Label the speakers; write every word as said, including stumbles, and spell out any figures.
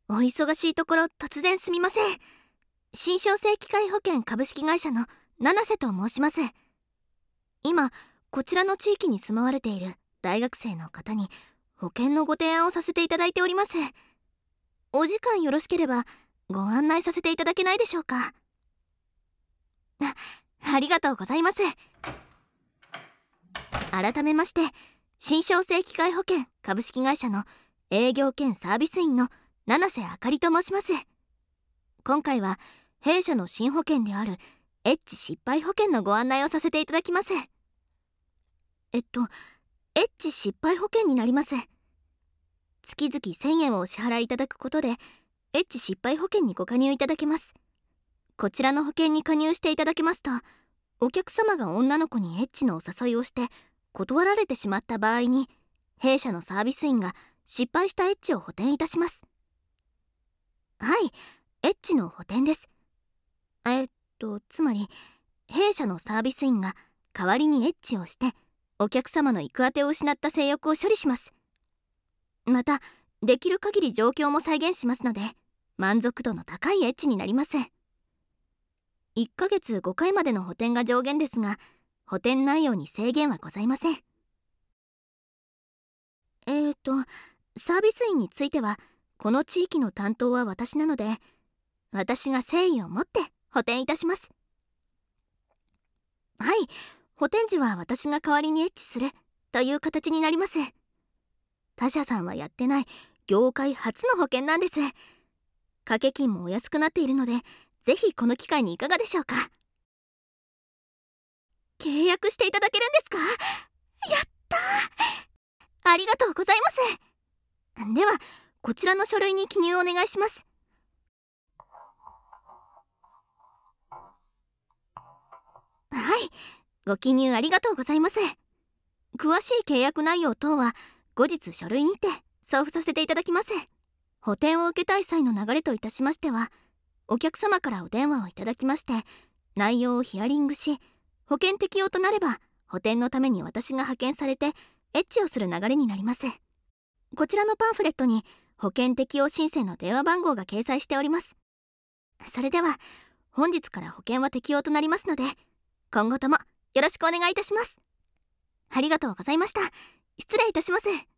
Speaker 1: お忙しいところ突然すみません。新商成機械保険株式会社の七瀬と申します。今こちらの地域に住まわれている大学生の方に保険のご提案をさせていただいております。お時間よろしければご案内させていただけないでしょうか。あ、ありがとうございます。改めまして、新商成機械保険株式会社の営業兼サービス員の七瀬あかりと申します。今回は弊社の新保険であるエッチ失敗保険のご案内をさせていただきます。えっとエッチ失敗保険になります。月々せんえんをお支払いいただくことでエッチ失敗保険にご加入いただけます。こちらの保険に加入していただけますと、お客様が女の子にエッチのお誘いをして断られてしまった場合に、弊社のサービス員が失敗したエッチを補填いたします。はい、エッチの補填です。えっとつまり弊社のサービス員が代わりにエッチをしてお客様の行く当てを失った性欲を処理します。またできる限り状況も再現しますので、満足度の高いエッチになります。いっかげつごかいまでの補填が上限ですが、補填内容に制限はございません。えーとサービス員についてはこの地域の担当は私なので、私が誠意を持って補填いたします。はい、補填時は私が代わりにエッチするという形になります。他社さんはやってない業界初の保険なんです。掛け金もお安くなっているので、ぜひこの機会にいかがでしょうか。契約していただけるんですか？やったー、ありがとうございます。ではこちらの書類に記入お願いします。はい、ご記入ありがとうございます。詳しい契約内容等は後日書類にて送付させていただきます。補填を受けたい際の流れといたしましては、お客様からお電話をいただきまして内容をヒアリングし、保険適用となれば補填のために私が派遣されてエッチをする流れになります。こちらのパンフレットに保険適用申請の電話番号が掲載しております。それでは本日から保険は適用となりますので、今後ともよろしくお願いいたします。ありがとうございました。失礼いたします。